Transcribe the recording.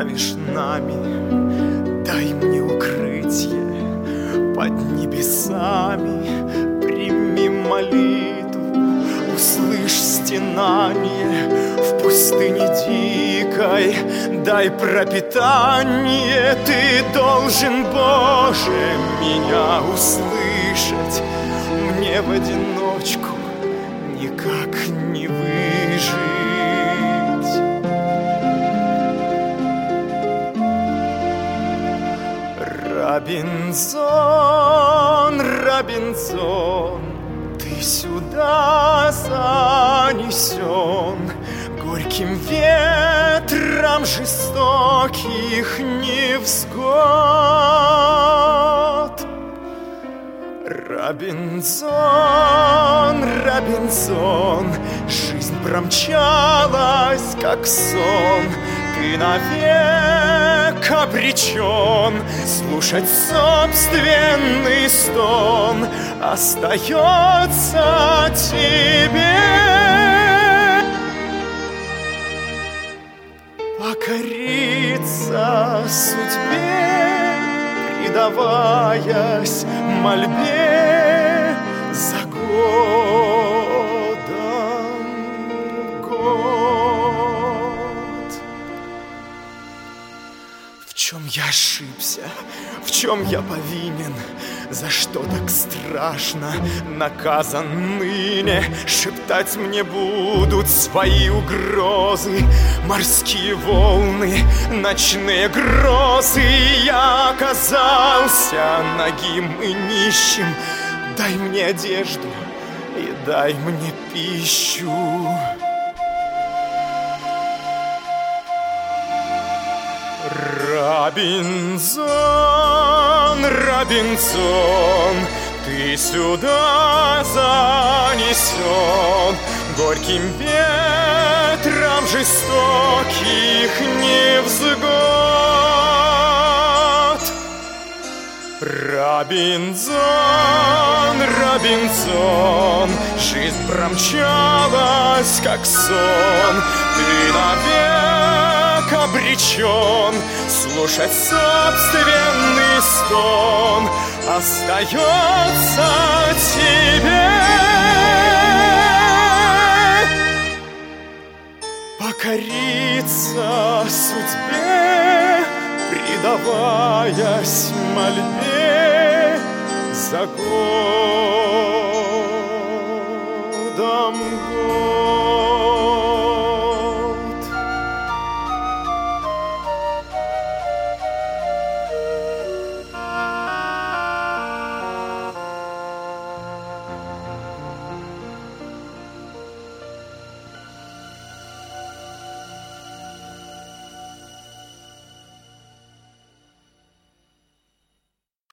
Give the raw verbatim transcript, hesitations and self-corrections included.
правишь нами, дай мне укрытие под небесами. Прими молитву, услышь стенание в пустыне дикой, дай пропитание. Ты должен, Боже, меня услышать. Мне в одиночку никак не выжить. Робинзон, Робинзон, ты сюда занесен горьким ветром жестоких невзгод. Робинзон, Робинзон, жизнь промчалась, как сон. Ты навек обречен слушать собственный стон. Остается тебе покориться судьбе, предаваясь мольбе за годом год. В чем я ошибся, в чем я повинен, за что так страшно наказан ныне? Шептать мне будут свои угрозы морские волны, ночные грозы. Я оказался нагим и нищим. Дай мне одежду и дай мне пищу. Робинзон, Робинзон, ты сюда занесен горьким ветром жестоких невзгод. Робинзон, Робинзон, жизнь промчалась, как сон. Ты навек обречен слушать собственный стон. Остается тебе покориться судьбе, предаваясь мольбе за годом год.